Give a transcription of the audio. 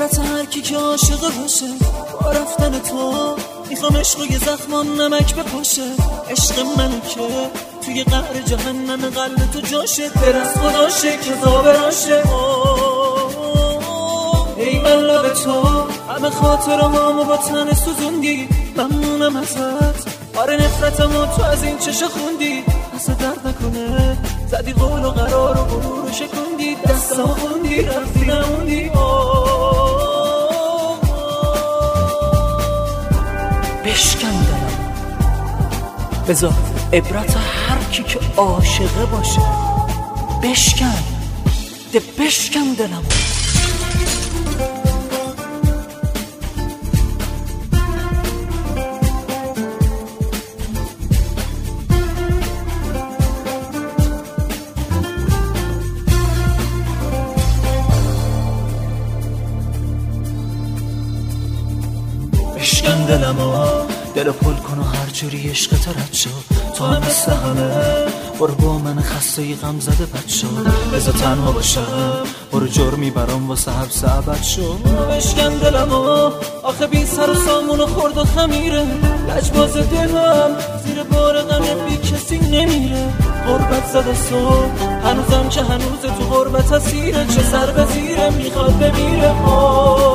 عبرت هر کی که عاشق باشه. با رفتن تو میخوام عشق یه زخمام نمک بپاشه. عشق منو که توی قعر جهنم قلب تو جاشه. دل از خداشه که زابراشه. ای من لب تو همه خاطرامو با تن سوزوندی. ممنونم ازت آره نفرتمو تو از این چشه خوندی. پس درد نکنه زدی قول و قرار و غرور و شکوندی. دستمو خوندی رفتی نموندی. بشکن دلم بذار عبرت هر کی که عاشقه باشه. بشکن بشکن دلم. بشکن دلمو دلو پل کن و هر جوری عشقت رد شو. تو هم مثل همه برو با من خسته ی غم زده بد شو. بذار تنها باشم برو جرمی برام واسه حبس ابد شو. بشکن دلمو آخه بی سر و سامونو خورد و خمیره. لجباز دلم زیر بار غم بی کسی نمیره. غربت زده صبح هنوزم که هنوز تو غربت اسیره. چه سر به زیره میخواد بمیره.